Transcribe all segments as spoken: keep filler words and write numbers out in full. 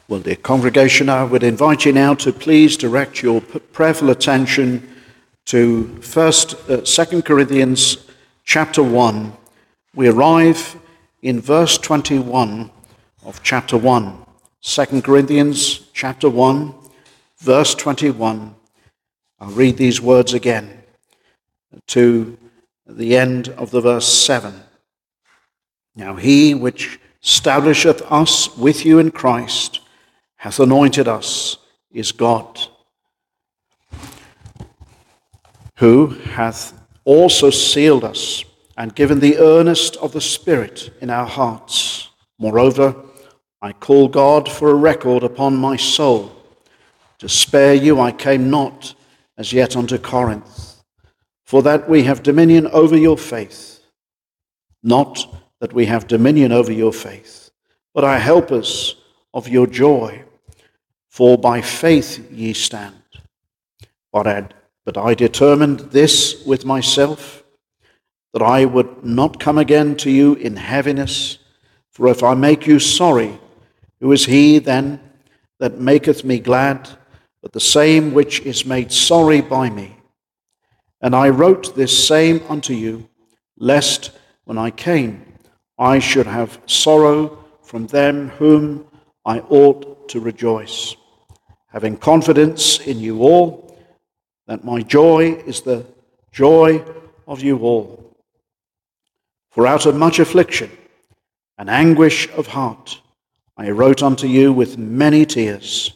Well, dear congregation, I would invite you now to please direct your prayerful attention to First, uh, Second Corinthians chapter one. We arrive in verse twenty-one of chapter one. Second Corinthians chapter one, verse twenty-one. I'll read these words again to the end of the verse seven. Now he which establisheth us with you in Christ hath anointed us, is God, who hath also sealed us and given the earnest of the Spirit in our hearts. Moreover, I call God for a record upon my soul. To spare you I came not as yet unto Corinth, for that we have dominion over your faith. Not that we have dominion over your faith, but are helpers of your joy. For by faith ye stand. But I, but I determined this with myself, that I would not come again to you in heaviness. For if I make you sorry, who is he then that maketh me glad, but the same which is made sorry by me? And I wrote this same unto you, lest when I came I should have sorrow from them whom I ought to rejoice, having confidence in you all, that my joy is the joy of you all. For out of much affliction and anguish of heart I wrote unto you with many tears,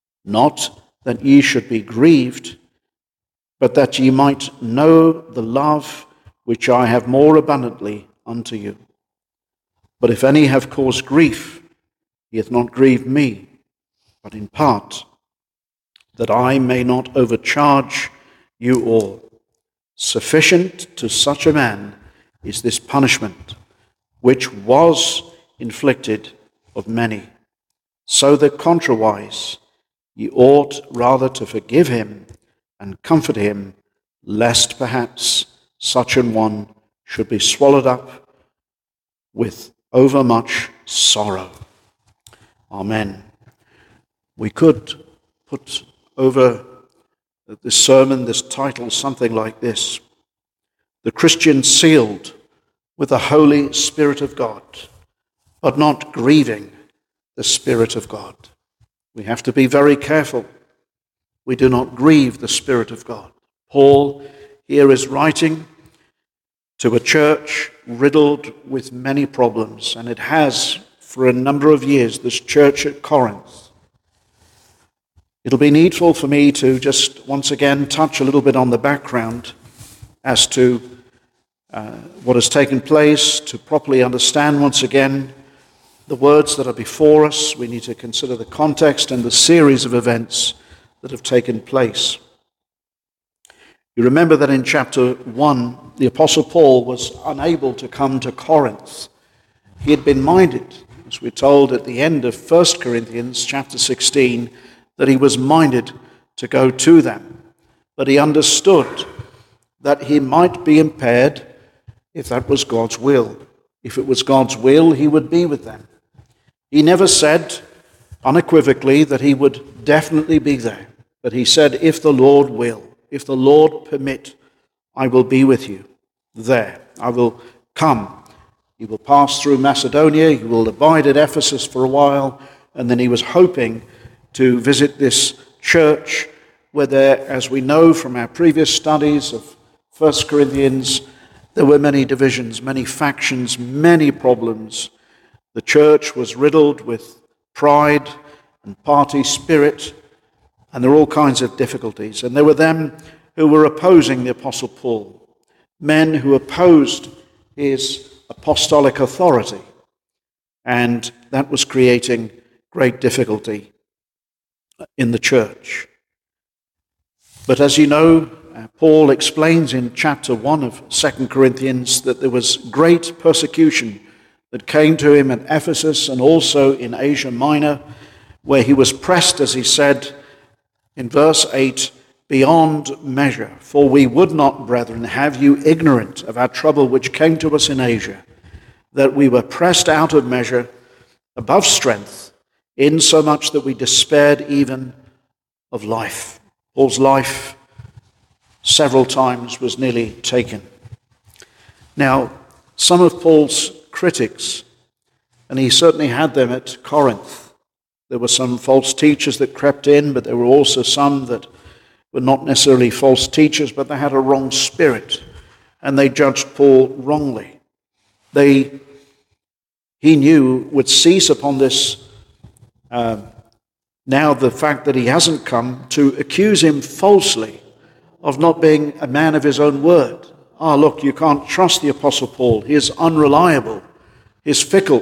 not that ye should be grieved, but that ye might know the love which I have more abundantly unto you. But if any have caused grief, he hath not grieved me, but in part, that I may not overcharge you all. Sufficient to such a man is this punishment, which was inflicted of many. So that contrariwise ye ought rather to forgive him and comfort him, lest perhaps such an one should be swallowed up with overmuch sorrow. Amen. We could put over this sermon, this title, something like this: The Christian sealed with the Holy Spirit of God, but not grieving the Spirit of God. We have to be very careful. We do not grieve the Spirit of God. Paul here is writing to a church riddled with many problems, and it has for a number of years, this church at Corinth. It'll be needful for me to just once again touch a little bit on the background as to uh, what has taken place, to properly understand once again the words that are before us. We need to consider the context and the series of events that have taken place. You remember that in chapter one, the Apostle Paul was unable to come to Corinth. He had been minded, as we're told at the end of First Corinthians chapter sixteen, that he was minded to go to them. But he understood that he might be impaired if that was God's will. If it was God's will, he would be with them. He never said unequivocally that he would definitely be there. But he said, if the Lord will, if the Lord permit, I will be with you there. I will come. He will pass through Macedonia. He will abide at Ephesus for a while. And then he was hoping to visit this church where there, as we know from our previous studies of First Corinthians, there were many divisions, many factions, many problems. The church was riddled with pride and party spirit, and there were all kinds of difficulties. And there were them who were opposing the Apostle Paul, men who opposed his apostolic authority, and that was creating great difficulty in the church. But as you know, uh, Paul explains in chapter one of Second Corinthians that there was great persecution that came to him at Ephesus and also in Asia Minor, where he was pressed, as he said in verse eight, beyond measure. For we would not, brethren, have you ignorant of our trouble which came to us in Asia, that we were pressed out of measure, above strength, insomuch that we despaired even of life. Paul's life several times was nearly taken. Now, some of Paul's critics, and he certainly had them at Corinth, there were some false teachers that crept in, but there were also some that were not necessarily false teachers, but they had a wrong spirit, and they judged Paul wrongly. They, he knew, would cease upon this uh, now the fact that he hasn't come to accuse him falsely of not being a man of his own word. Ah, look, you can't trust the Apostle Paul. He is unreliable. He's fickle.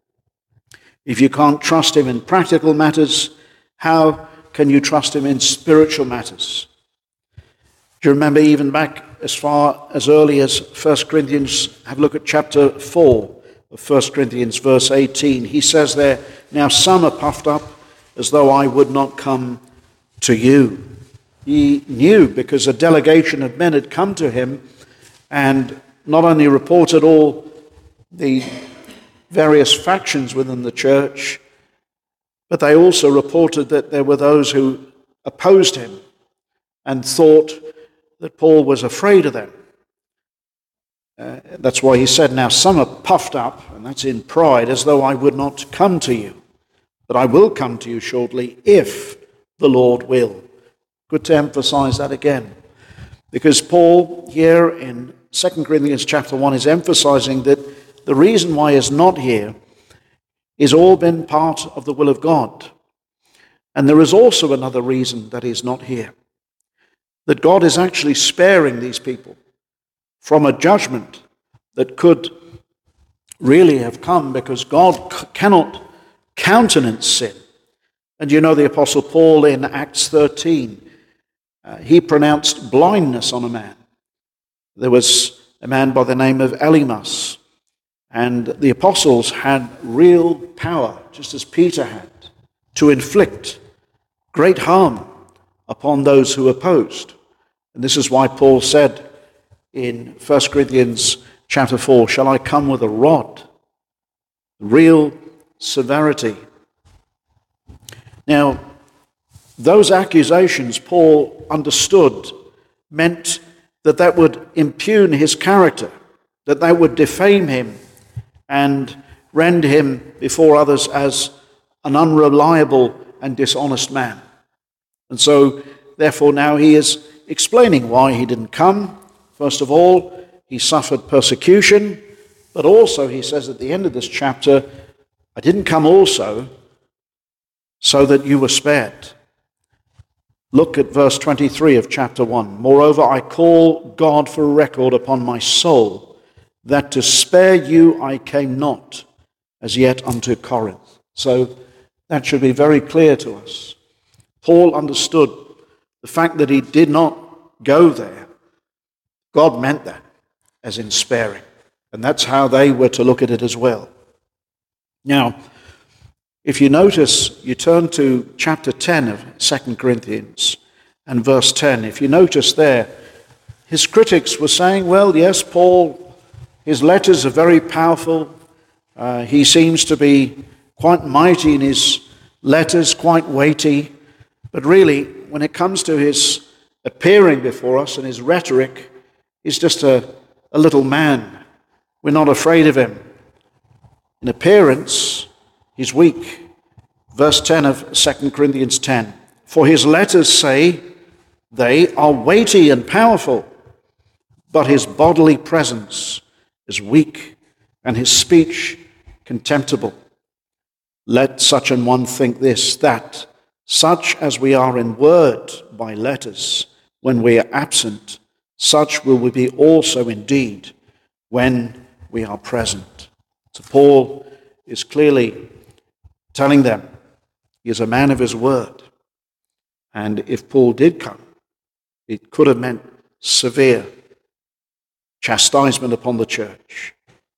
If you can't trust him in practical matters, how can you trust him in spiritual matters? Do you remember even back as far as early as First Corinthians, have a look at chapter four of First Corinthians, verse eighteen. He says there, now some are puffed up as though I would not come to you. He knew because a delegation of men had come to him and not only reported all the various factions within the church, but they also reported that there were those who opposed him and thought that Paul was afraid of them. Uh, that's why he said, now some are puffed up, and that's in pride, as though I would not come to you. But I will come to you shortly if the Lord will. Good to emphasize that again. Because Paul here in Second Corinthians chapter one is emphasizing that the reason why he's not here is all been part of the will of God. And there is also another reason that he's not here. That God is actually sparing these people from a judgment that could really have come because God c- cannot countenance sin. And you know the Apostle Paul in Acts thirteen, uh, he pronounced blindness on a man. There was a man by the name of Elymas, and the apostles had real power, just as Peter had, to inflict great harm upon those who opposed. And this is why Paul said in First Corinthians chapter four, shall I come with a rod? Real severity. Now, those accusations Paul understood meant that that would impugn his character, that that would defame him and render him before others as an unreliable and dishonest man. And so, therefore, now he is explaining why he didn't come. First of all, he suffered persecution, but also he says at the end of this chapter, I didn't come also so that you were spared. Look at verse twenty-three of chapter one. Moreover, I call God for a record upon my soul, that to spare you I came not as yet unto Corinth. So that should be very clear to us. Paul understood the fact that he did not go there. God meant that, as in sparing. And that's how they were to look at it as well. Now, if you notice, you turn to chapter ten of Second Corinthians and verse ten. If you notice there, his critics were saying, well, yes, Paul, his letters are very powerful. Uh, he seems to be quite mighty in his letters, quite weighty. But really, when it comes to his appearing before us and his rhetoric, he's just a, a little man. We're not afraid of him. In appearance, he's weak. Verse ten of Second Corinthians ten. For his letters say they are weighty and powerful, but his bodily presence is weak and his speech contemptible. Let such an one think this, that such as we are in word by letters, when we are absent, such will we be also indeed when we are present. So Paul is clearly telling them he is a man of his word. And if Paul did come, it could have meant severe chastisement upon the church.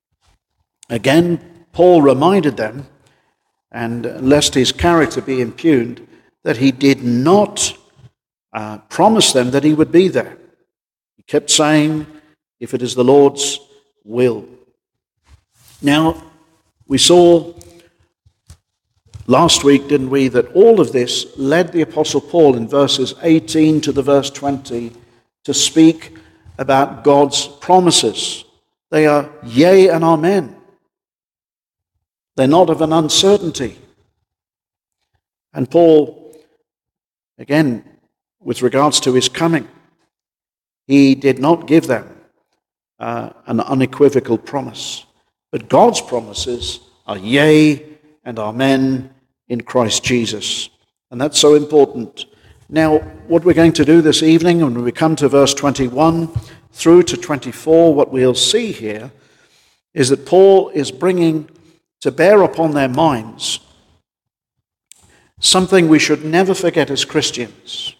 Again, Paul reminded them, and lest his character be impugned, that he did not uh, promise them that he would be there. He kept saying, if it is the Lord's will. Now, we saw last week, didn't we, that all of this led the Apostle Paul in verses eighteen to the verse twenty to speak about God's promises. They are yea and amen. They're not of an uncertainty. And Paul, again, with regards to his coming, he did not give them uh, an unequivocal promise. But God's promises are yea and amen in Christ Jesus. And that's so important. Now, what we're going to do this evening, when we come to verse twenty-one through to twenty-four, what we'll see here is that Paul is bringing to bear upon their minds something we should never forget as Christians.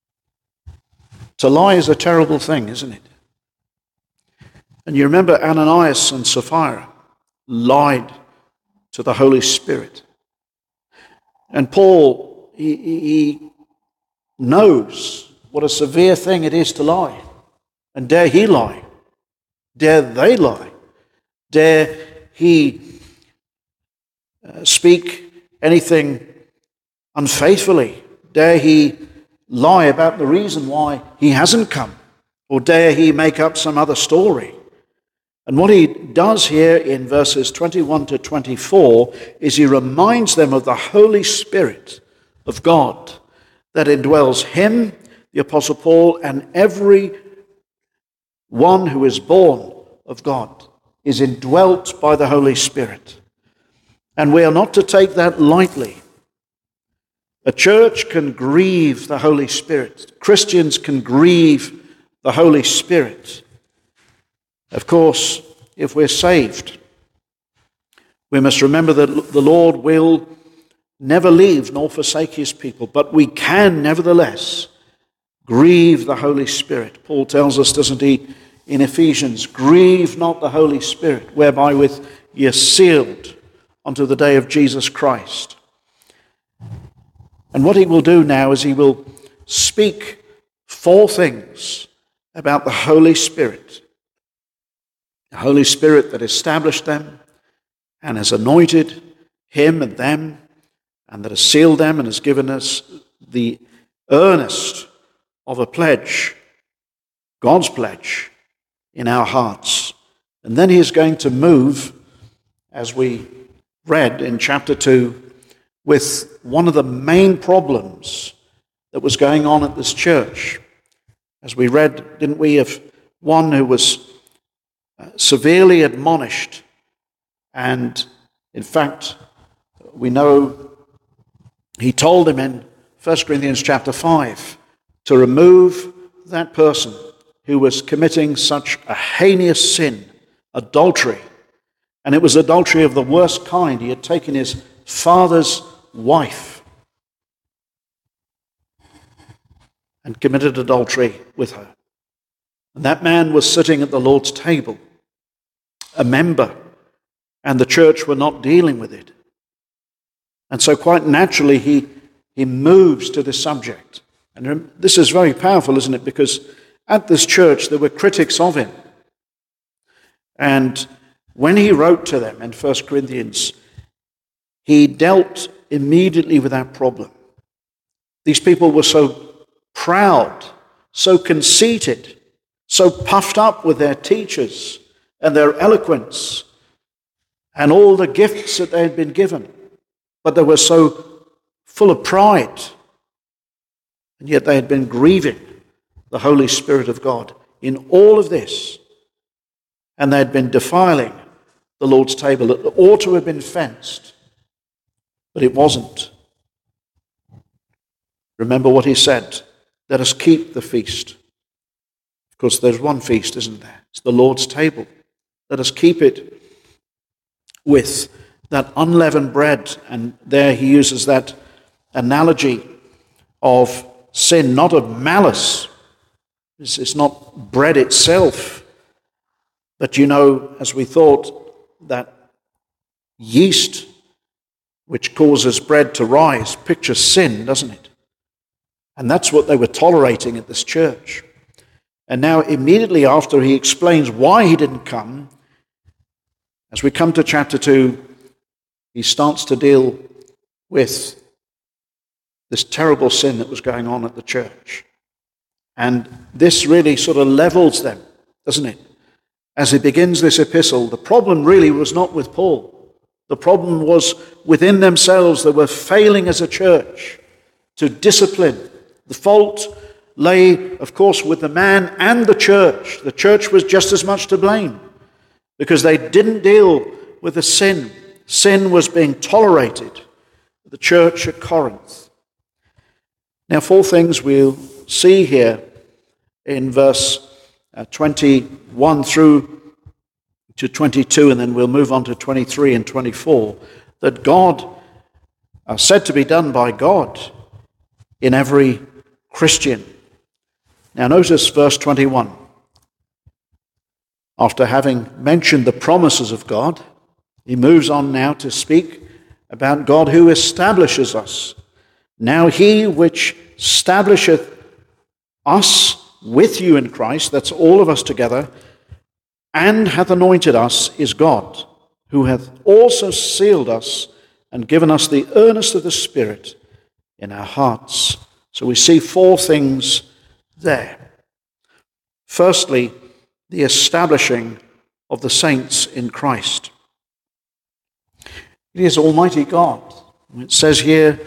To lie is a terrible thing, isn't it? And you remember Ananias and Sapphira lied to the Holy Spirit. And Paul, he, he knows what a severe thing it is to lie. And dare he lie? Dare they lie? Dare he uh, speak anything unfaithfully? Dare he lie about the reason why he hasn't come? Or dare he make up some other story? And what he does here in verses twenty-one to twenty-four is he reminds them of the Holy Spirit of God that indwells him, the Apostle Paul, and every one who is born of God is indwelt by the Holy Spirit. And we are not to take that lightly. A church can grieve the Holy Spirit. Christians can grieve the Holy Spirit. Of course, if we're saved, we must remember that the Lord will never leave nor forsake his people, but we can nevertheless grieve the Holy Spirit. Paul tells us, doesn't he, in Ephesians, grieve not the Holy Spirit, whereby with ye are sealed unto the day of Jesus Christ. And what he will do now is he will speak four things about the Holy Spirit. The Holy Spirit that established them and has anointed him and them, and that has sealed them and has given us the earnest of a pledge, God's pledge, in our hearts. And then he is going to move, as we read in chapter two, with one of the main problems that was going on at this church. As we read, didn't we, of one who was severely admonished, and in fact, we know he told him in First Corinthians chapter five to remove that person who was committing such a heinous sin, adultery. And it was adultery of the worst kind. He had taken his father's wife and committed adultery with her. And that man was sitting at the Lord's table, a member, and the church were not dealing with it. And so quite naturally he, he moves to this subject. And this is very powerful, isn't it? Because at this church there were critics of him. And when he wrote to them in First Corinthians, he dealt immediately with that problem. These people were so proud, so conceited, so puffed up with their teachers and their eloquence and all the gifts that they had been given. But they were so full of pride, and yet they had been grieving the Holy Spirit of God in all of this. And they had been defiling the Lord's table. It ought to have been fenced, but it wasn't. Remember what he said, let us keep the feast. Of course, there's one feast, isn't there? It's the Lord's table. Let us keep it with that unleavened bread. And there he uses that analogy of sin, not of malice. It's, it's not bread itself. But you know, as we thought, that yeast which causes bread to rise pictures sin, doesn't it? And that's what they were tolerating at this church. And now immediately after he explains why he didn't come, as we come to chapter two, he starts to deal with this terrible sin that was going on at the church. And this really sort of levels them, doesn't it? As he begins this epistle, the problem really was not with Paul. The problem was within themselves. They were failing as a church to discipline. The fault lay, of course, with the man and the church. The church was just as much to blame because they didn't deal with the sin. Sin was being tolerated at the church at Corinth. Now, four things we'll see here in verse uh, twenty-one through to twenty-two, and then we'll move on to twenty-three and twenty-four, that God are said to be done by God in every Christian. Now notice verse twenty-one. After having mentioned the promises of God, he moves on now to speak about God who establishes us. Now he which establisheth us with you in Christ, that's all of us together, and hath anointed us is God, who hath also sealed us and given us the earnest of the Spirit in our hearts. So we see four things there. Firstly, the establishing of the saints in Christ. It is Almighty God. It says here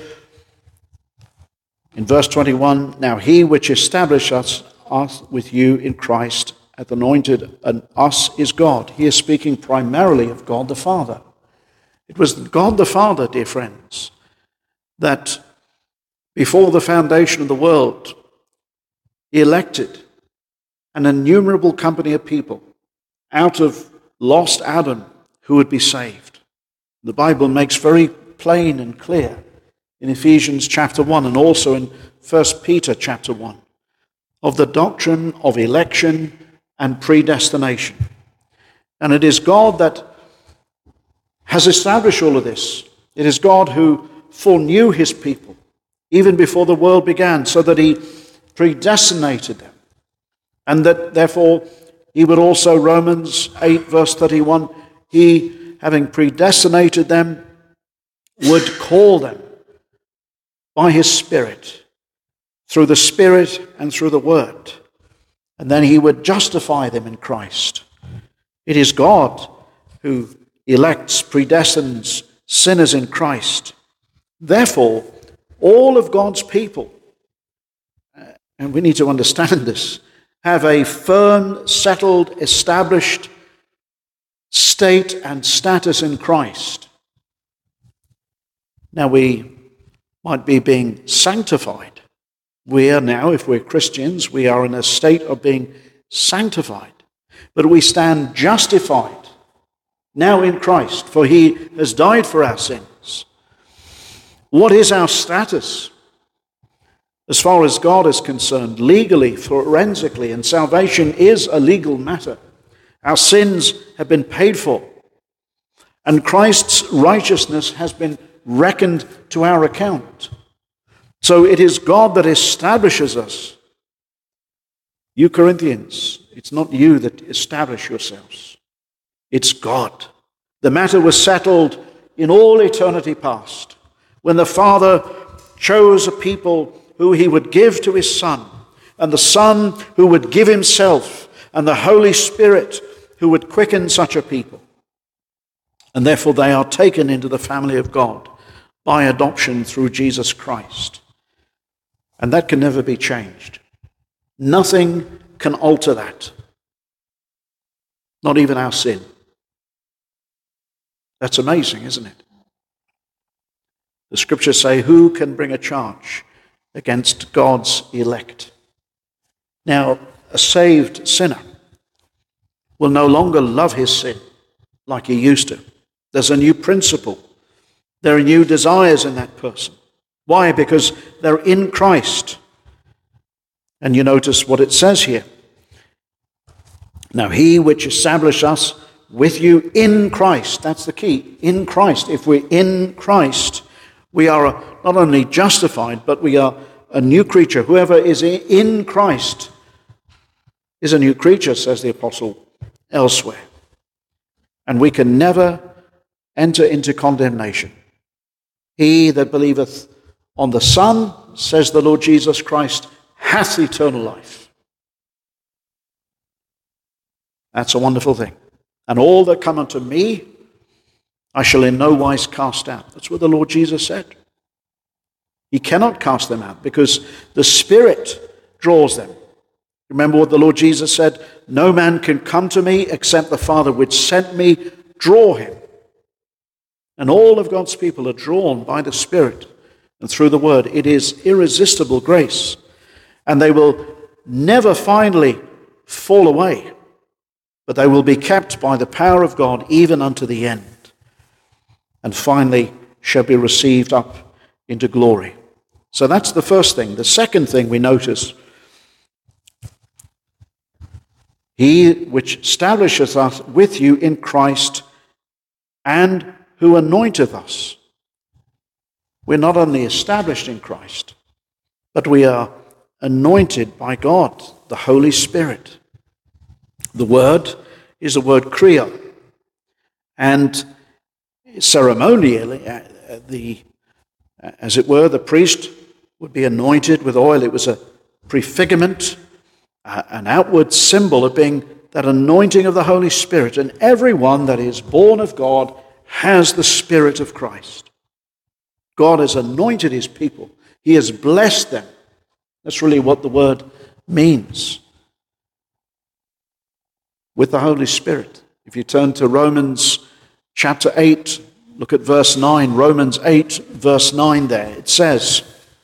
in verse twenty-one, now he which established us, us with you in Christ hath anointed and us is God. He is speaking primarily of God the Father. It was God the Father, dear friends, that before the foundation of the world, he elected an innumerable company of people out of lost Adam who would be saved. The Bible makes very plain and clear in Ephesians chapter one and also in First Peter chapter one of the doctrine of election and predestination. And it is God that has established all of this. It is God who foreknew his people even before the world began, so that he predestinated them. And that therefore he would also, Romans eight verse thirty-one, he, having predestinated them, would call them by his Spirit, through the Spirit and through the Word. And then he would justify them in Christ. It is God who elects, predestines sinners in Christ. Therefore, all of God's people, and we need to understand this, have a firm, settled, established state and status in Christ. Now we might be being sanctified. We are now, if we're Christians, we are in a state of being sanctified. But we stand justified now in Christ, for he has died for our sins. What is our status? As far as God is concerned, legally, forensically, and salvation is a legal matter. Our sins have been paid for, and Christ's righteousness has been reckoned to our account. So it is God that establishes us. You Corinthians, it's not you that establish yourselves. It's God. The matter was settled in all eternity past, when the Father chose a people who he would give to his Son, and the Son who would give himself, and the Holy Spirit who would quicken such a people. And therefore they are taken into the family of God by adoption through Jesus Christ. And that can never be changed. Nothing can alter that. Not even our sin. That's amazing, isn't it? The scriptures say, who can bring a charge against God's elect? Now, a saved sinner will no longer love his sin like he used to. There's a new principle. There are new desires in that person. Why? Because they're in Christ. And you notice what it says here. Now, he which established us with you in Christ. That's the key. In Christ. If we're in Christ, we are not only justified, but we are a new creature. Whoever is in Christ is a new creature, says the apostle elsewhere. And we can never enter into condemnation. He that believeth on the Son, says the Lord Jesus Christ, hath eternal life. That's a wonderful thing. And all that come unto me, I shall in no wise cast out. That's what the Lord Jesus said. He cannot cast them out because the Spirit draws them. Remember what the Lord Jesus said? No man can come to me except the Father which sent me draw him. And all of God's people are drawn by the Spirit and through the Word. It is irresistible grace. And they will never finally fall away, but they will be kept by the power of God even unto the end, and finally shall be received up into glory. So that's the first thing. The second thing we notice, he which establisheth us with you in Christ, and who anointeth us. We're not only established in Christ, but we are anointed by God, the Holy Spirit. The word is the word kreo, and ceremonially, uh, the, as it were, the priest would be anointed with oil. It was a prefigurement, uh, an outward symbol of being that anointing of the Holy Spirit. And everyone that is born of God has the Spirit of Christ. God has anointed his people. He has blessed them. That's really what the word means. With the Holy Spirit. If you turn to Romans chapter eight, look at verse nine. Romans eight, verse nine there. It says,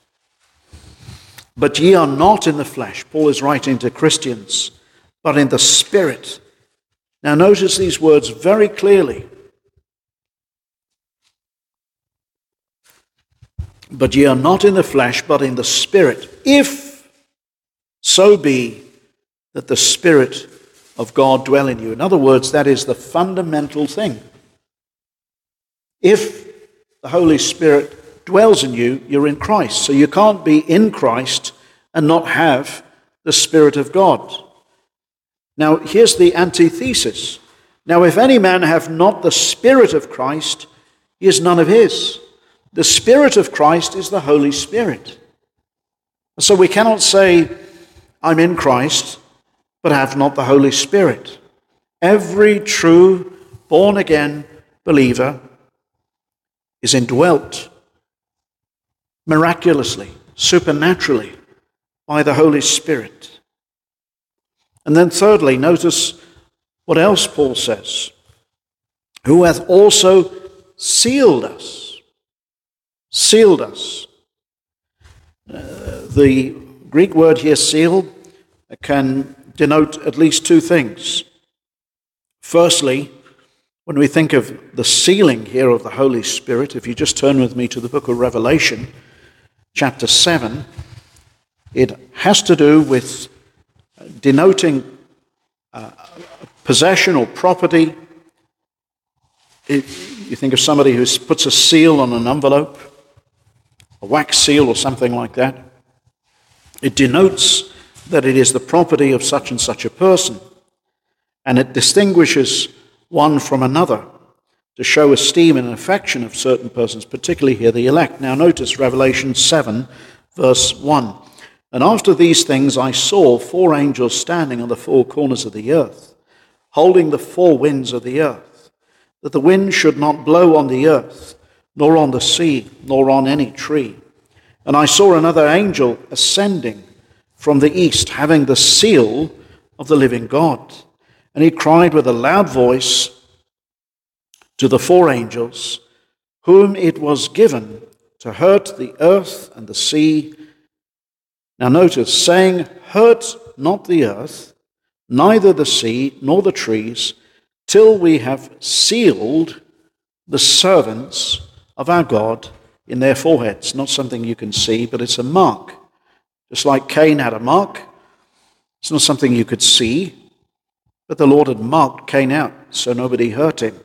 but ye are not in the flesh. Paul is writing to Christians, but in the Spirit. Now notice these words very clearly. But ye are not in the flesh, but in the Spirit, if so be that the Spirit of God dwell in you. In other words, that is the fundamental thing. If the Holy Spirit dwells in you, you're in Christ. So you can't be in Christ and not have the Spirit of God. Now, here's the antithesis. Now, if any man have not the Spirit of Christ, he is none of his. The Spirit of Christ is the Holy Spirit. So we cannot say, I'm in Christ, but have not the Holy Spirit. Every true born-again believer is indwelt miraculously, supernaturally by the Holy Spirit. And then thirdly, notice what else Paul says. Who hath also sealed us. Sealed us. Uh, the Greek word here, seal, can denote at least two things. Firstly, when we think of the sealing here of the Holy Spirit, if you just turn with me to the book of Revelation, chapter seven, it has to do with denoting uh, possession or property. It, you think of somebody who puts a seal on an envelope, a wax seal or something like that. It denotes that it is the property of such and such a person, and it distinguishes one from another to show esteem and affection of certain persons, particularly here the elect. Now notice Revelation seven, verse one. And after these things I saw four angels standing on the four corners of the earth, holding the four winds of the earth, that the wind should not blow on the earth, nor on the sea, nor on any tree. And I saw another angel ascending from the east, having the seal of the living God. And he cried with a loud voice to the four angels, whom it was given to hurt the earth and the sea. Now notice, saying, hurt not the earth, neither the sea, nor the trees, till we have sealed the servants of our God in their foreheads. Not something you can see, but it's a mark. Just like Cain had a mark, it's not something you could see, but the Lord had marked Cain out so nobody hurt him.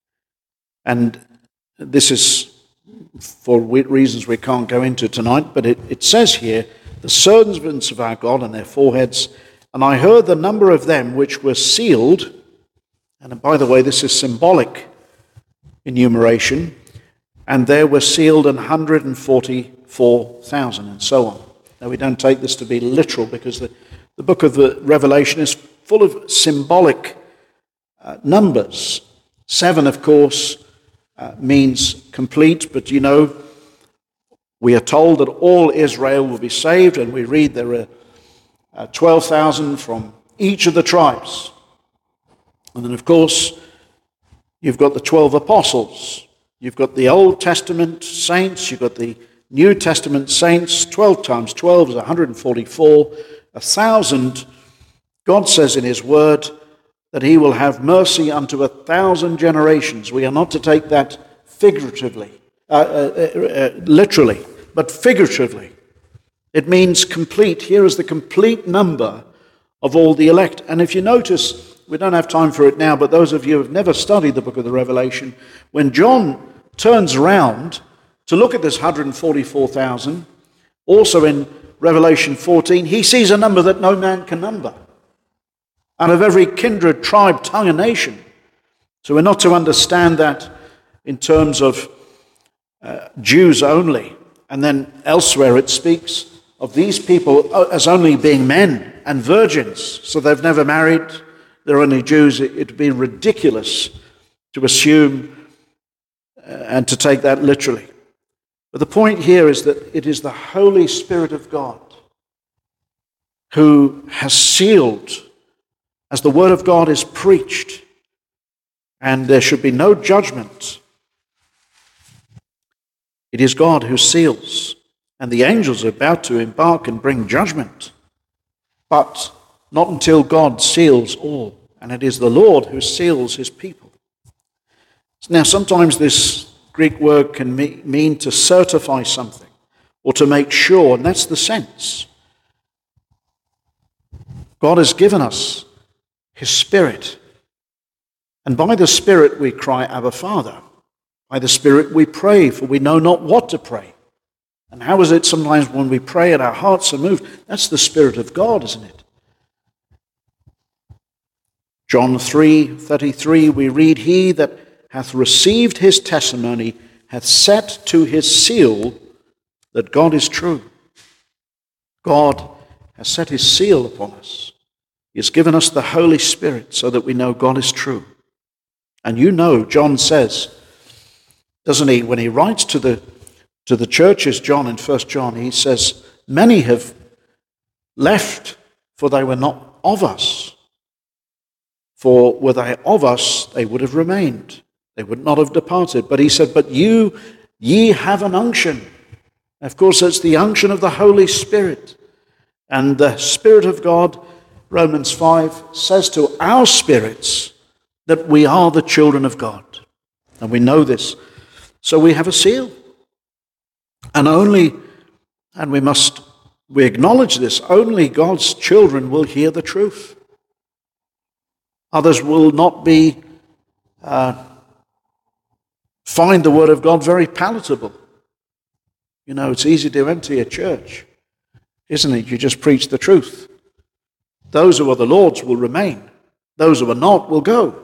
And this is for reasons we can't go into tonight, but it, it says here, the servants of our God on their foreheads, and I heard the number of them which were sealed, and by the way, this is symbolic enumeration, and there were sealed one hundred forty-four thousand, and so on. Now, we don't take this to be literal, because the, the book of the Revelation is full of symbolic uh, numbers. Seven, of course, uh, means complete, but you know, we are told that all Israel will be saved, and we read there are uh, twelve thousand from each of the tribes. And then, of course, you've got the twelve apostles. You've got the Old Testament saints. You've got the New Testament saints. twelve times twelve is one hundred forty-four. A thousand, God says in his word that he will have mercy unto a thousand generations. We are not to take that figuratively, uh, uh, uh, literally, but figuratively. It means complete. Here is the complete number of all the elect. And if you notice, we don't have time for it now, but those of you who have never studied the book of the Revelation, when John turns around to look at this one hundred forty-four thousand, also in Revelation fourteen, he sees a number that no man can number, out of every kindred, tribe, tongue, and nation. So we're not to understand that in terms of uh, Jews only. And then elsewhere it speaks of these people as only being men and virgins, so they've never married, they're only Jews. It would be ridiculous to assume uh, and to take that literally. But the point here is that it is the Holy Spirit of God who has sealed, as the Word of God is preached, and there should be no judgment. It is God who seals, and the angels are about to embark and bring judgment, but not until God seals all, and it is the Lord who seals his people. Now, sometimes this Greek word can mean to certify something or to make sure, and that's the sense. God has given us his Spirit, and by the Spirit we cry, Abba, Father. By the Spirit we pray, for we know not what to pray. And how is it sometimes when we pray and our hearts are moved? That's the Spirit of God, isn't it? John three thirty-three, we read, he that hath received his testimony hath set to his seal that God is true. God has set his seal upon us. He has given us the Holy Spirit so that we know God is true. And you know, John says, doesn't he, when he writes to the to the churches, John in First John, he says, many have left, for they were not of us. For were they of us, they would have remained. They would not have departed. But he said, but you, ye have an unction. Of course, it's the unction of the Holy Spirit. And the Spirit of God, Romans five, says to our spirits that we are the children of God. And we know this. So we have a seal. And only, and we must, we acknowledge this, only God's children will hear the truth. Others will not be, uh, find the word of God very palatable. You know, it's easy to empty a church, isn't it? You just preach the truth. Those who are the Lord's will remain. Those who are not will go.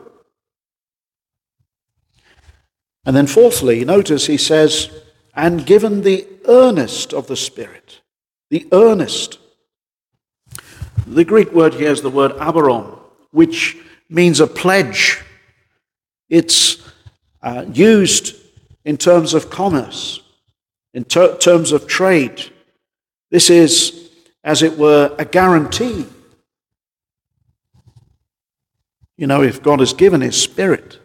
And then fourthly, notice he says, and given the earnest of the Spirit. The earnest. The Greek word here is the word aberon, which means a pledge. It's uh, used in terms of commerce, in ter- terms of trade. This is, as it were, a guarantee. You know, if God has given his Spirit,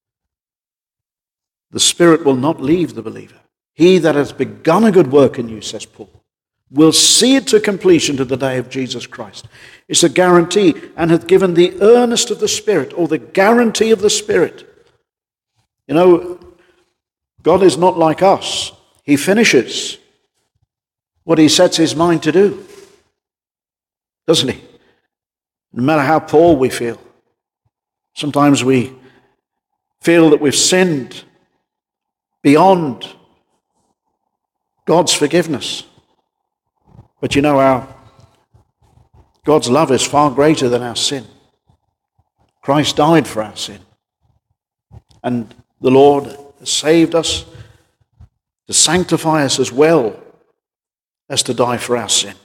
the Spirit will not leave the believer. He that has begun a good work in you, says Paul, will see it to completion to the day of Jesus Christ. It's a guarantee, and hath given the earnest of the Spirit, or the guarantee of the Spirit. You know, God is not like us. He finishes what he sets his mind to do, doesn't he? No matter how poor we feel. Sometimes we feel that we've sinned beyond God's forgiveness. But you know, our God's love is far greater than our sin. Christ died for our sin. And the Lord has saved us to sanctify us as well as to die for our sin.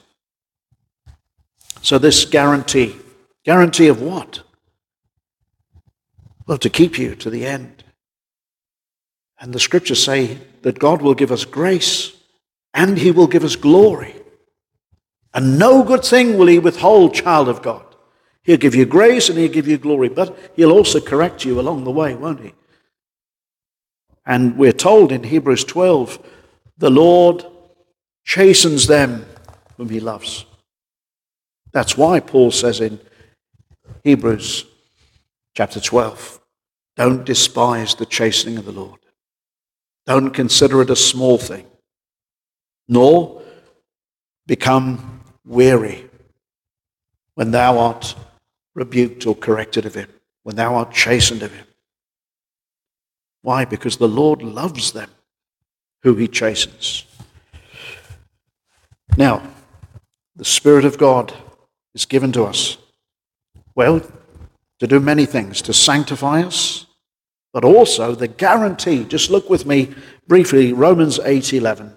So this guarantee, guarantee of what? Well, to keep you to the end. And the scriptures say that God will give us grace and he will give us glory. And no good thing will he withhold, child of God. He'll give you grace and he'll give you glory, but he'll also correct you along the way, won't he? And we're told in Hebrews twelve, the Lord chastens them whom he loves. That's why Paul says in Hebrews chapter twelve, don't despise the chastening of the Lord. Don't consider it a small thing, nor become weary when thou art rebuked or corrected of him, when thou art chastened of him. Why? Because the Lord loves them who he chastens. Now, the Spirit of God is given to us, well, to do many things, to sanctify us, but also the guarantee. Just look with me briefly, Romans eight eleven.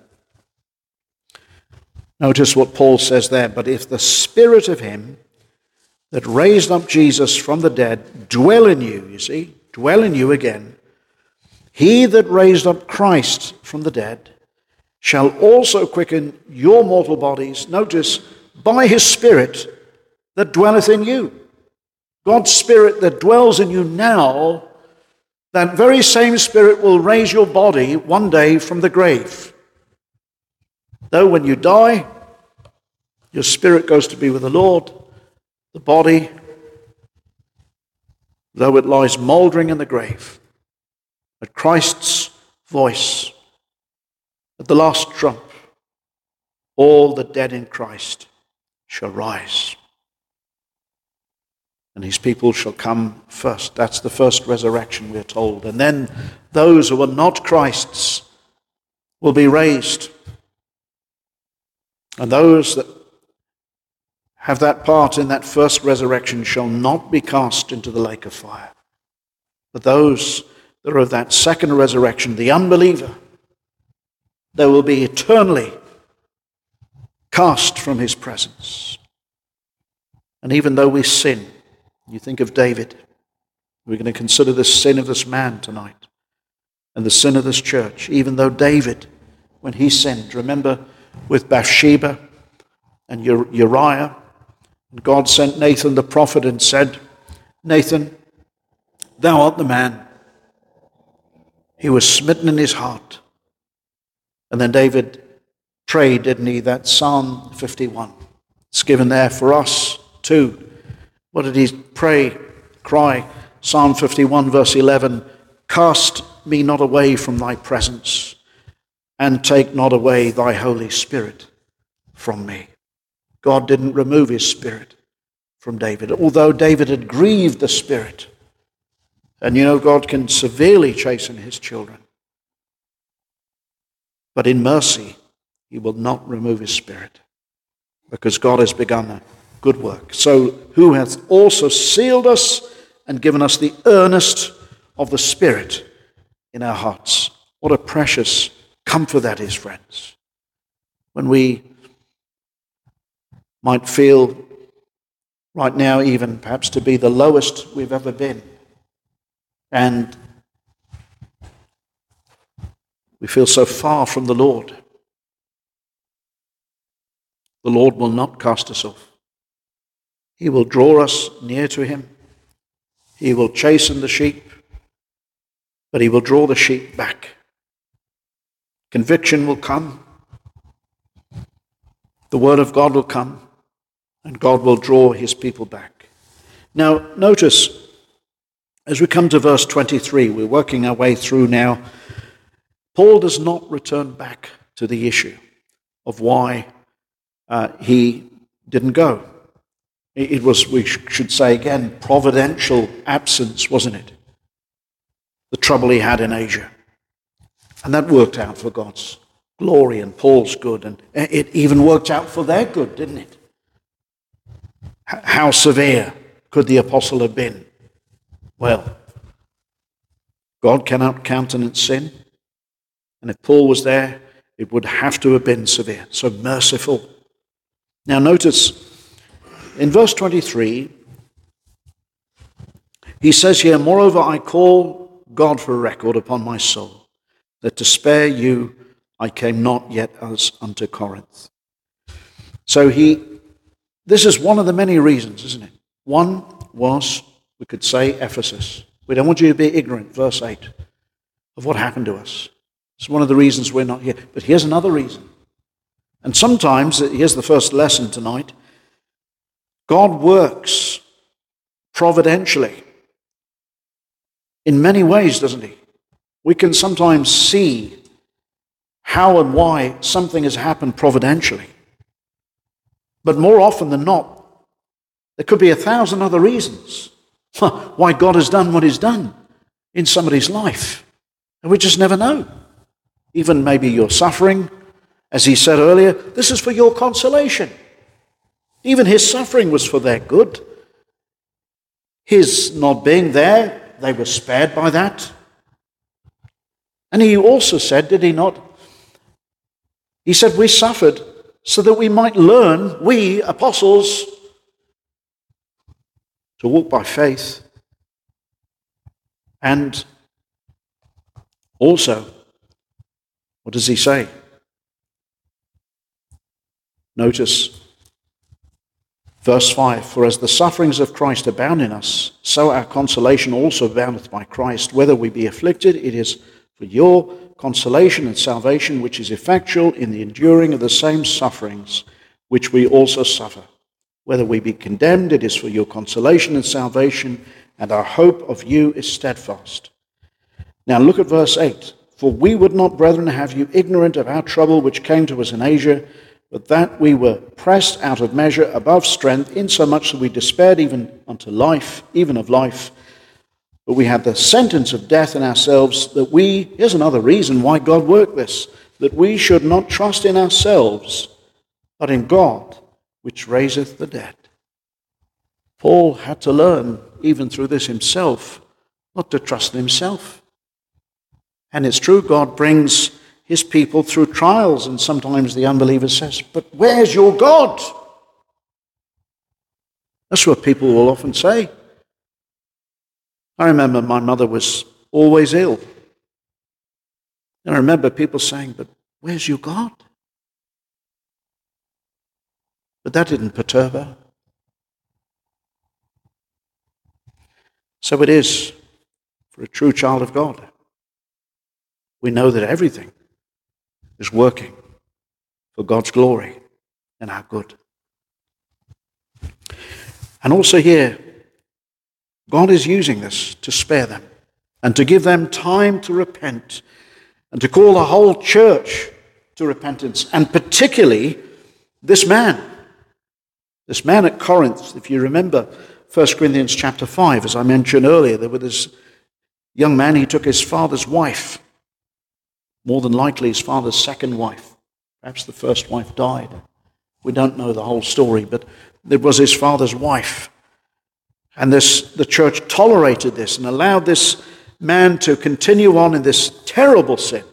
Notice what Paul says there. But if the Spirit of him that raised up Jesus from the dead dwell in you, you see, dwell in you again, he that raised up Christ from the dead shall also quicken your mortal bodies, notice, by his Spirit that dwelleth in you. God's Spirit that dwells in you now, that very same Spirit will raise your body one day from the grave. Though when you die, your spirit goes to be with the Lord, the body, though it lies mouldering in the grave, at Christ's voice, at the last trump, all the dead in Christ shall rise. And his people shall come first. That's the first resurrection, we're told. And then those who are not Christ's will be raised. And those that have that part in that first resurrection shall not be cast into the lake of fire. But those that are of that second resurrection, the unbeliever, they will be eternally cast from his presence. And even though we sin, you think of David, we're going to consider the sin of this man tonight and the sin of this church. Even though David, when he sinned, remember with Bathsheba and Uriah, God sent Nathan the prophet and said, Nathan, thou art the man. He was smitten in his heart. And then David prayed, didn't he, that Psalm fifty-one. It's given there for us too. What did he pray, cry? Psalm fifty-one verse eleven, cast me not away from thy presence, and take not away thy Holy Spirit from me. God didn't remove his Spirit from David, although David had grieved the Spirit. And you know, God can severely chasten his children. But in mercy, he will not remove his Spirit, because God has begun a good work. So who hath also sealed us and given us the earnest of the Spirit in our hearts. What a precious comfort that is, friends. When we might feel right now even perhaps to be the lowest we've ever been, and we feel so far from the Lord, the Lord will not cast us off. He will draw us near to him. He will chasten the sheep, but he will draw the sheep back. Conviction will come. The word of God will come, and God will draw his people back. Now, notice, as we come to verse twenty-three, we're working our way through now, Paul does not return back to the issue of why uh, he didn't go. It was, we should say again, providential absence, wasn't it? The trouble he had in Asia. And that worked out for God's glory and Paul's good. And it even worked out for their good, didn't it? How severe could the apostle have been? Well, God cannot countenance sin. And if Paul was there, it would have to have been severe. So merciful. Now notice, in verse twenty-three, he says here, moreover, I call God for a record upon my soul, that to spare you I came not yet as unto Corinth. So he, this is one of the many reasons, isn't it? One was, we could say, Ephesus. We don't want you to be ignorant, verse eight, of what happened to us. It's one of the reasons we're not here. But here's another reason. And sometimes, here's the first lesson tonight, God works providentially in many ways, doesn't he? We can sometimes see how and why something has happened providentially. But more often than not, there could be a thousand other reasons why God has done what he's done in somebody's life. And we just never know. Even maybe you're suffering. As he said earlier, this is for your consolation. Even his suffering was for their good. His not being there, they were spared by that. And he also said, did he not? He said, we suffered so that we might learn, we apostles, to walk by faith. And also, what does he say? Notice verse five, for as the sufferings of Christ abound in us, so our consolation also aboundeth by Christ. Whether we be afflicted, it is for your consolation and salvation, which is effectual in the enduring of the same sufferings which we also suffer. Whether we be condemned, it is for your consolation and salvation, and our hope of you is steadfast. Now look at verse eight. For we would not, brethren, have you ignorant of our trouble which came to us in Asia, but that we were pressed out of measure above strength, insomuch that we despaired even unto life, even of life. But we had the sentence of death in ourselves, that we, here's another reason why God worked this, that we should not trust in ourselves, but in God, which raiseth the dead. Paul had to learn, even through this himself, not to trust in himself. And it's true, God brings his people through trials, and sometimes the unbeliever says, but where's your God? That's what people will often say. I remember my mother was always ill. And I remember people saying, but where's your God? But that didn't perturb her. So it is for a true child of God. We know that everything is working for God's glory and our good. And also here, God is using this to spare them and to give them time to repent and to call the whole church to repentance, and particularly this man. This man at Corinth, if you remember First Corinthians chapter five, as I mentioned earlier, there was this young man, he took his father's wife, more than likely his father's second wife. Perhaps the first wife died. We don't know the whole story, but it was his father's wife. And this, the church tolerated this and allowed this man to continue on in this terrible sin.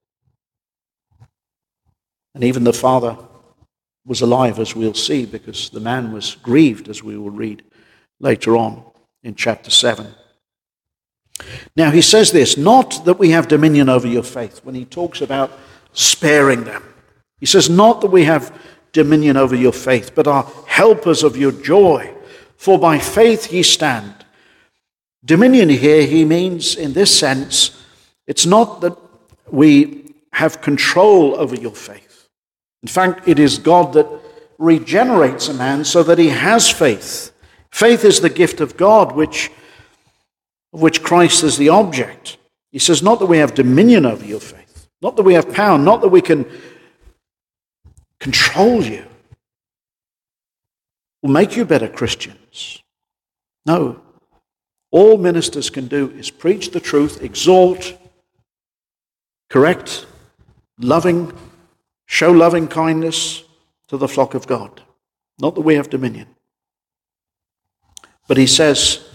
And even the father was alive, as we'll see, because the man was grieved, as we will read later on in chapter seven. Now he says this, not that we have dominion over your faith, when he talks about sparing them. He says, not that we have dominion over your faith, but are helpers of your joy. For by faith ye stand. Dominion here, he means in this sense, it's not that we have control over your faith. In fact, it is God that regenerates a man so that he has faith. Faith is the gift of God, which, of which Christ is the object. He says, not that we have dominion over your faith, not that we have power, not that we can control you or make you better Christians. No. All ministers can do is preach the truth, exhort, correct, loving, show loving kindness to the flock of God. Not that we have dominion. But he says,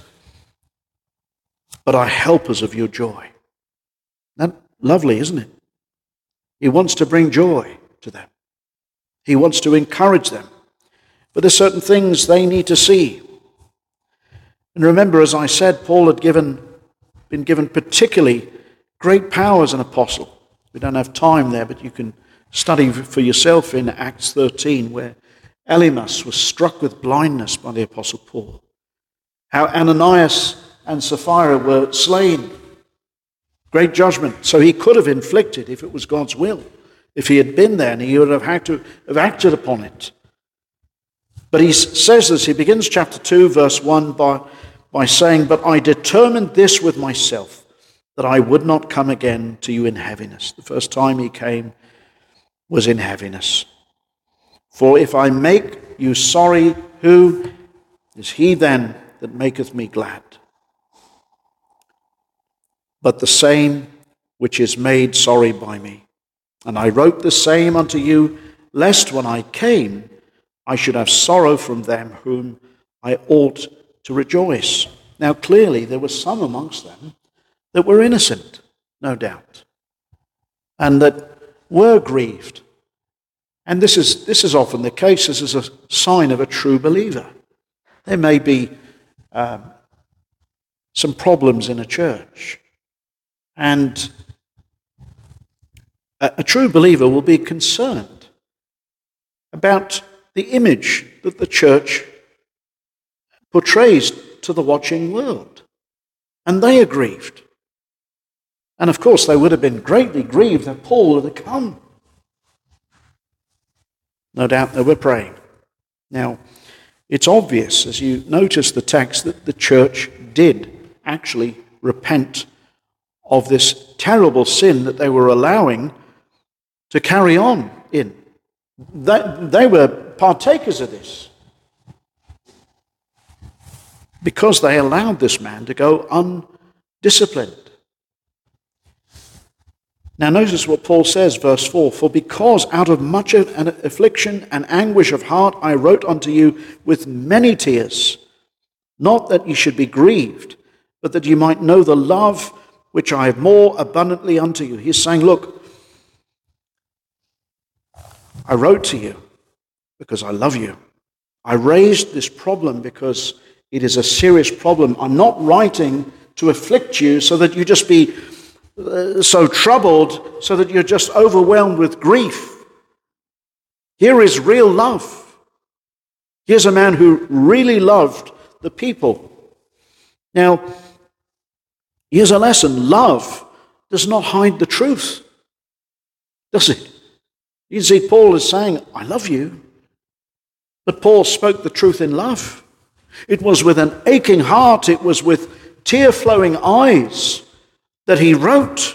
but are helpers of your joy. That's lovely, isn't it? He wants to bring joy to them. He wants to encourage them. But there's certain things they need to see. And remember, as I said, Paul had given, been given particularly great power as an apostle. We don't have time there, but you can study for yourself in Acts thirteen, where Elymas was struck with blindness by the apostle Paul. How Ananias and Sapphira were slain. Great judgment. So he could have inflicted, if it was God's will, if he had been there, and he would have had to have acted upon it. But he says this, he begins chapter two, verse one, by, by saying, "But I determined this with myself, that I would not come again to you in heaviness." The first time he came was in heaviness. "For if I make you sorry, who is he then that maketh me glad? But the same which is made sorry by me. And I wrote the same unto you, lest when I came I should have sorrow from them whom I ought to rejoice." Now clearly there were some amongst them that were innocent, no doubt, and that were grieved. And this is, this is often the case. This is a sign of a true believer. There may be um, some problems in a church, and a, a true believer will be concerned about the image that the church portrays to the watching world. And they are grieved. And of course they would have been greatly grieved that Paul had come. No doubt they were praying. Now, it's obvious, as you notice the text, that the church did actually repent of this terrible sin that they were allowing to carry on in. They, they were partakers of this because they allowed this man to go undisciplined. Now notice what Paul says, verse four, "For because out of much of an affliction and anguish of heart I wrote unto you with many tears, not that ye should be grieved, but that ye might know the love which I have more abundantly unto you." He's saying, look, I wrote to you because I love you. I raised this problem because it is a serious problem. I'm not writing to afflict you so that you just be uh, so troubled, so that you're just overwhelmed with grief. Here is real love. Here's a man who really loved the people. Now, here's a lesson. Love does not hide the truth, does it? You see, Paul is saying, I love you. But Paul spoke the truth in love. It was with an aching heart, it was with tear-flowing eyes that he wrote.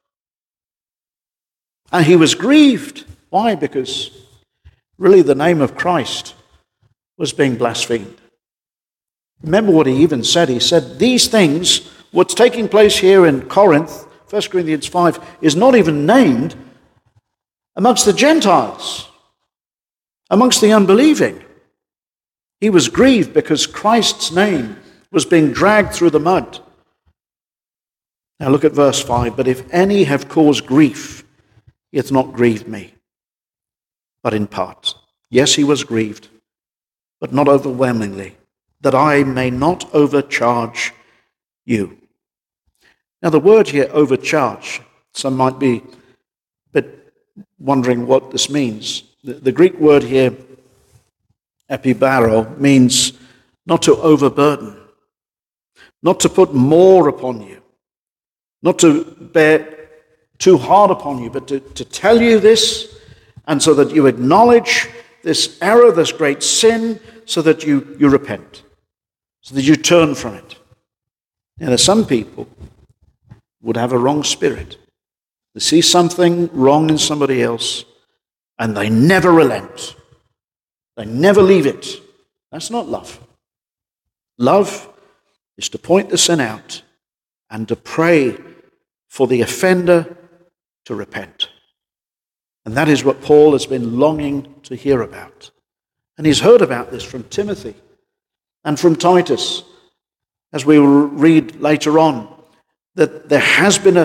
And he was grieved. Why? Because really the name of Christ was being blasphemed. Remember what he even said. He said, these things, what's taking place here in Corinth, First Corinthians five, is not even named amongst the Gentiles, amongst the unbelieving. He was grieved because Christ's name was being dragged through the mud. Now look at verse five. "But if any have caused grief, he hath not grieved me, but in part." Yes, he was grieved, but not overwhelmingly, "that I may not overcharge you." Now the word here, overcharge, some might be a bit wondering what this means. The, the Greek word here, epibaro, means not to overburden, not to put more upon you, not to bear too hard upon you, but to, to tell you this, and so that you acknowledge this error, this great sin, so that you, you repent, so that you turn from it. Now, there's some people would have a wrong spirit. They see something wrong in somebody else, and they never relent. They never leave it. That's not love. Love is to point the sin out and to pray for the offender to repent. And that is what Paul has been longing to hear about. And he's heard about this from Timothy and from Titus, as we will read later on, that there has been a,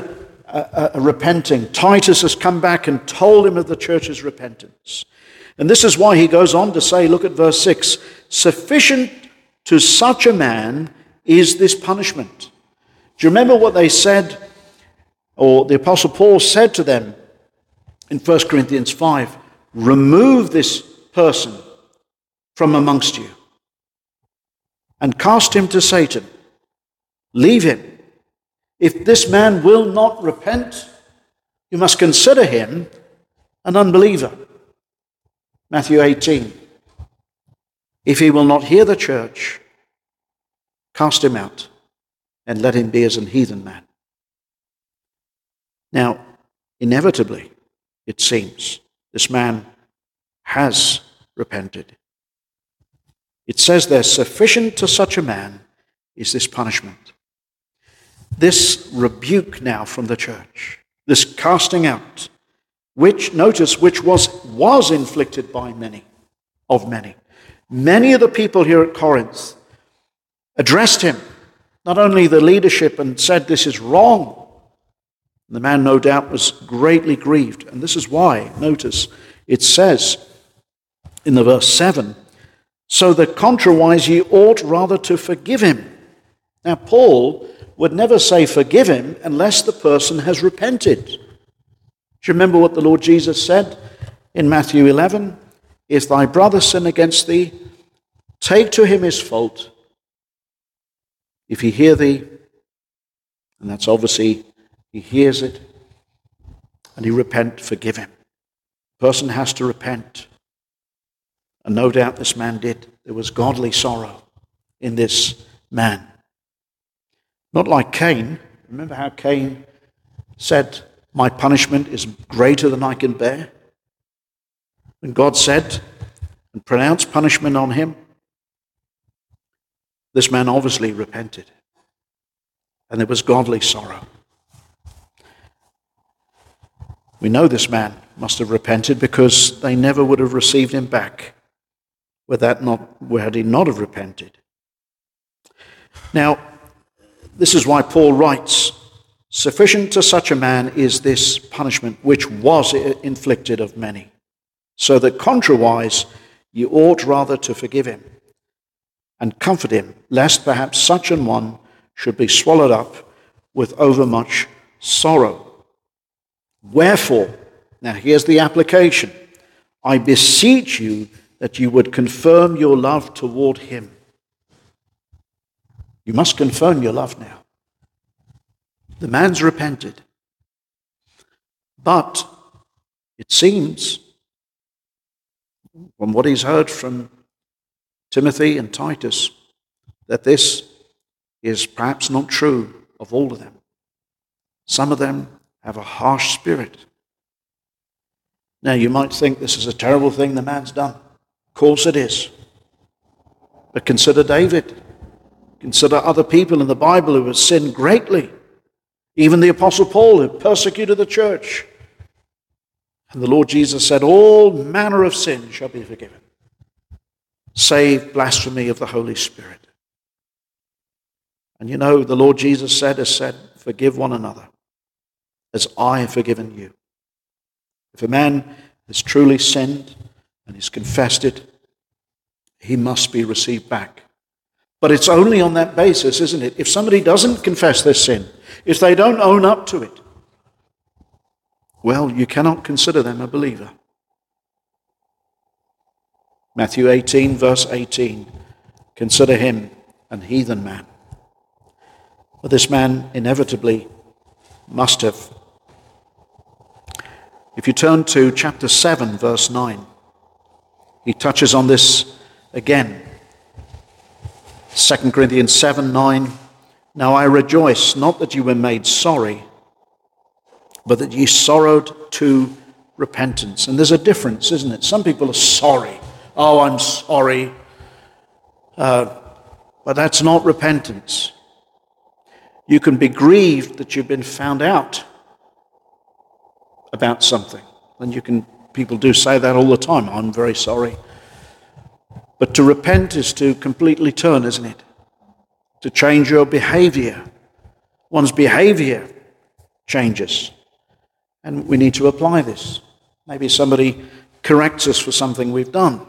uh, uh, repenting. Titus has come back and told him of the church's repentance. And this is why he goes on to say, look at verse six, sufficient to such a man is this punishment. Do you remember what they said, or the Apostle Paul said to them in First Corinthians five, remove this person from amongst you and cast him to Satan. Leave him. If this man will not repent, you must consider him an unbeliever. Matthew eighteen. If he will not hear the church, cast him out and let him be as an heathen man. Now, inevitably, it seems, this man has repented. It says there, sufficient to such a man is this punishment. This rebuke now from the church, this casting out, which, notice, which was, was inflicted by many, of many. Many of the people here at Corinth addressed him, not only the leadership, and said this is wrong. The man, no doubt, was greatly grieved. And this is why, notice, it says in the verse seven, so that contrariwise ye ought rather to forgive him. Now, Paul would never say forgive him unless the person has repented. Do you remember what the Lord Jesus said in Matthew eleven? If thy brother sin against thee, take to him his fault. If he hear thee, and that's obviously he hears it, and he repent, forgive him. The person has to repent. And no doubt this man did. There was godly sorrow in this man. Not like Cain. Remember how Cain said, my punishment is greater than I can bear? When God said and pronounced punishment on him, this man obviously repented. And there was godly sorrow. We know this man must have repented because they never would have received him back were that not, had he not have repented. Now, this is why Paul writes, sufficient to such a man is this punishment which was inflicted of many, so that contrariwise ye ought rather to forgive him and comfort him, lest perhaps such an one should be swallowed up with overmuch sorrow. Wherefore, now here's the application, I beseech you that you would confirm your love toward him. You must confirm your love now. The man's repented. But it seems, from what he's heard from Timothy and Titus, that this is perhaps not true of all of them. Some of them have a harsh spirit. Now you might think this is a terrible thing the man's done. Of course it is. But consider David. Consider other people in the Bible who have sinned greatly. Even the Apostle Paul, who persecuted the church. And the Lord Jesus said, all manner of sin shall be forgiven, save blasphemy of the Holy Spirit. And you know, the Lord Jesus said, has said, forgive one another, as I have forgiven you. If a man has truly sinned and he's confessed it, he must be received back. But it's only on that basis, isn't it? If somebody doesn't confess their sin, if they don't own up to it, well, you cannot consider them a believer. Matthew eighteen, verse eighteen, consider him an heathen man. But this man inevitably must have. If you turn to chapter seven, verse nine, he touches on this again. Second Corinthians seven, nine, now I rejoice, not that you were made sorry, but that ye sorrowed to repentance. And there's a difference, isn't it? Some people are sorry. Oh, I'm sorry. Uh, but that's not repentance. You can be grieved that you've been found out about something. And you can, people do say that all the time. I'm very sorry. But to repent is to completely turn, isn't it? To change your behavior. One's behavior changes. And we need to apply this. Maybe somebody corrects us for something we've done.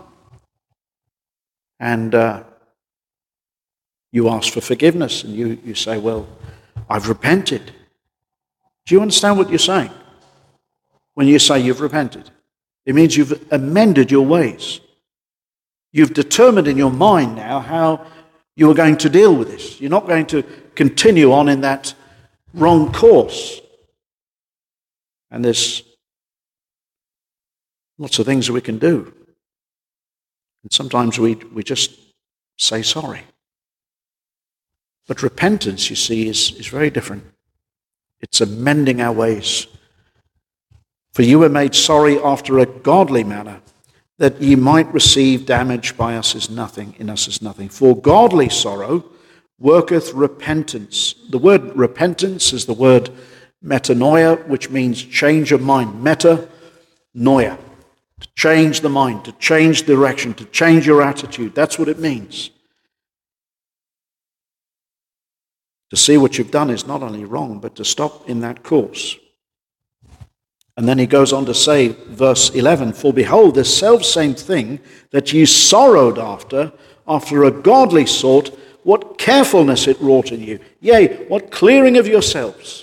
And uh, you ask for forgiveness and you, you say, well, I've repented. Do you understand what you're saying? When you say you've repented, it means you've amended your ways. You've determined in your mind now how you are going to deal with this. You're not going to continue on in that wrong course. And there's lots of things that we can do. And sometimes we, we just say sorry. But repentance, you see, is, is very different. It's amending our ways. For you were made sorry after a godly manner, that ye might receive damage by us is nothing, in us is nothing. For godly sorrow worketh repentance. The word repentance is the word metanoia, which means change of mind. Metanoia, to change the mind, to change direction, to change your attitude. That's what it means. To see what you've done is not only wrong, but to stop in that course. And then he goes on to say, verse eleven, for behold, this selfsame thing that ye sorrowed after, after a godly sort, what carefulness it wrought in you. Yea, what clearing of yourselves.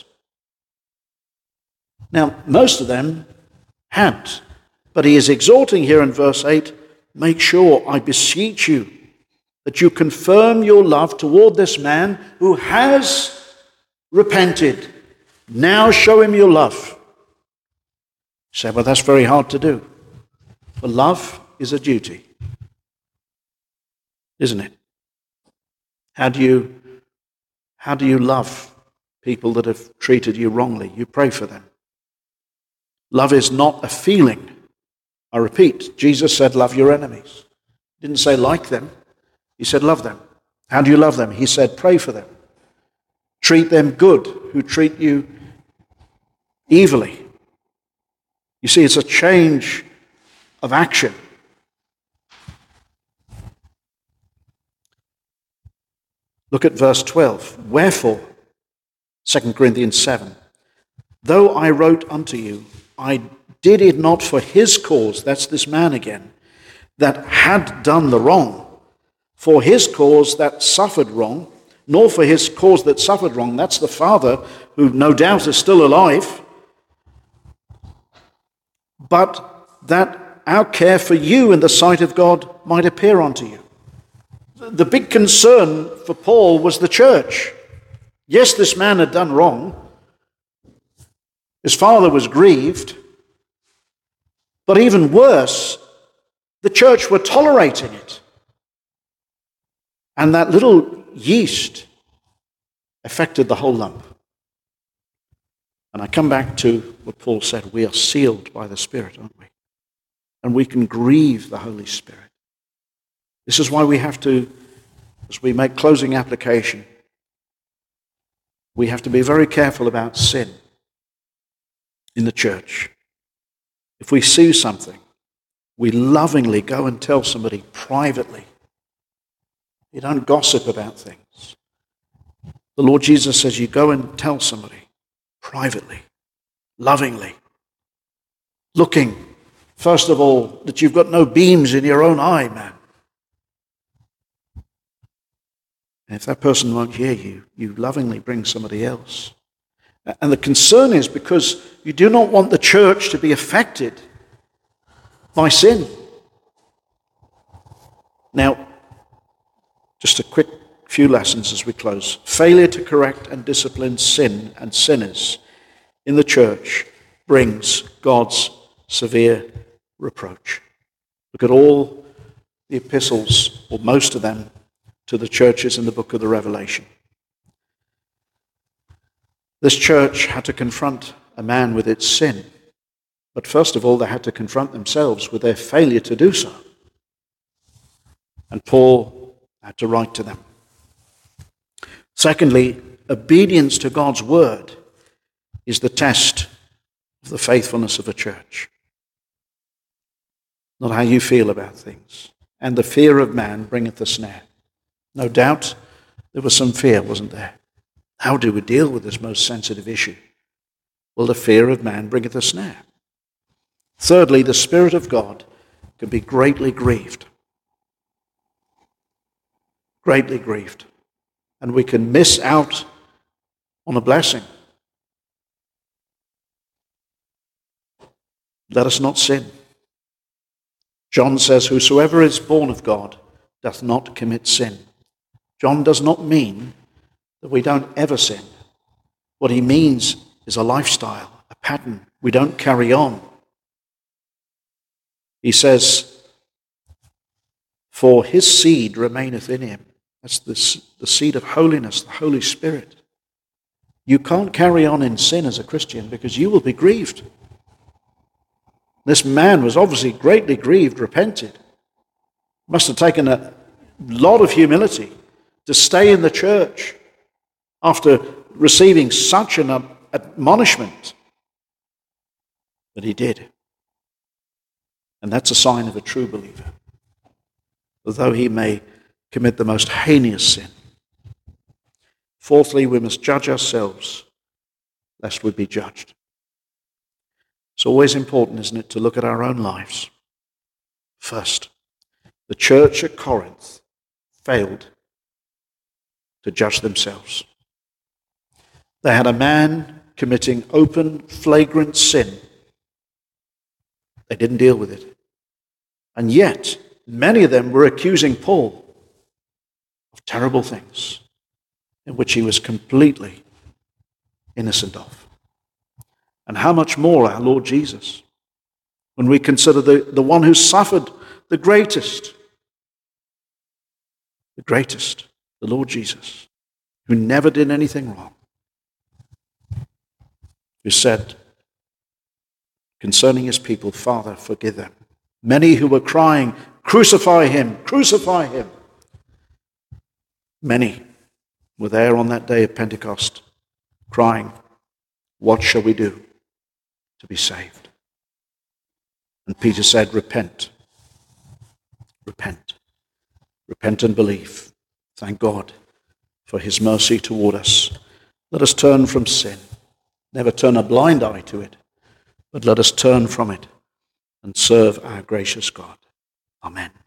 Now, most of them had. But he is exhorting here in verse eight, make sure, I beseech you, that you confirm your love toward this man who has repented. Now show him your love. You say, well, that's very hard to do. But love is a duty, isn't it? How do you, how do you love people that have treated you wrongly? You pray for them. Love is not a feeling. I repeat, Jesus said, love your enemies. He didn't say like them. He said, love them. How do you love them? He said, pray for them. Treat them good who treat you evilly. You see, it's a change of action. Look at verse twelve. Wherefore, Second Corinthians seven, though I wrote unto you, I did it not for his cause, that's this man again, that had done the wrong, for his cause that suffered wrong, nor for his cause that suffered wrong, that's the father, who no doubt is still alive, but that our care for you in the sight of God might appear unto you. The big concern for Paul was the church. Yes, this man had done wrong. His father was grieved. But even worse, the church were tolerating it. And that little yeast affected the whole lump. And I come back to what Paul said, we are sealed by the Spirit, aren't we? And we can grieve the Holy Spirit. This is why we have to, as we make closing application, we have to be very careful about sin in the church. If we see something, we lovingly go and tell somebody privately. You don't gossip about things. The Lord Jesus says you go and tell somebody privately, lovingly, looking, first of all, that you've got no beams in your own eye, man. And if that person won't hear you, you lovingly bring somebody else. And the concern is because you do not want the church to be affected by sin. Now, just a quick few lessons as we close. Failure to correct and discipline sin and sinners in the church brings God's severe reproach. Look at all the epistles, or most of them, to the churches in the book of the Revelation. This church had to confront a man with its sin. But first of all, they had to confront themselves with their failure to do so. And Paul had to write to them. Secondly, obedience to God's word is the test of the faithfulness of a church. Not how you feel about things. And the fear of man bringeth a snare. No doubt there was some fear, wasn't there? How do we deal with this most sensitive issue? Well, the fear of man bringeth a snare. Thirdly, the Spirit of God can be greatly grieved. Greatly grieved. And we can miss out on a blessing. Let us not sin. John says, whosoever is born of God doth not commit sin. John does not mean that we don't ever sin. What he means is a lifestyle, a pattern. We don't carry on. He says, for his seed remaineth in him. That's the, the seed of holiness, the Holy Spirit. You can't carry on in sin as a Christian because you will be grieved. This man was obviously greatly grieved, repented. Must have taken a lot of humility to stay in the church after receiving such an admonishment. But he did. And that's a sign of a true believer. Although he may commit the most heinous sin. Fourthly, we must judge ourselves, lest we be judged. It's always important, isn't it, to look at our own lives. First, the church at Corinth failed to judge themselves. They had a man committing open, flagrant sin. They didn't deal with it. And yet, many of them were accusing Paul of terrible things in which he was completely innocent of. And how much more our Lord Jesus, when we consider the, the one who suffered the greatest, the greatest, the Lord Jesus, who never did anything wrong, who said concerning his people, Father, forgive them. Many who were crying, crucify him, crucify him. Many were there on that day of Pentecost, crying, what shall we do to be saved? And Peter said, repent, repent, repent and believe. Thank God for his mercy toward us. Let us turn from sin. Never turn a blind eye to it, but let us turn from it and serve our gracious God. Amen.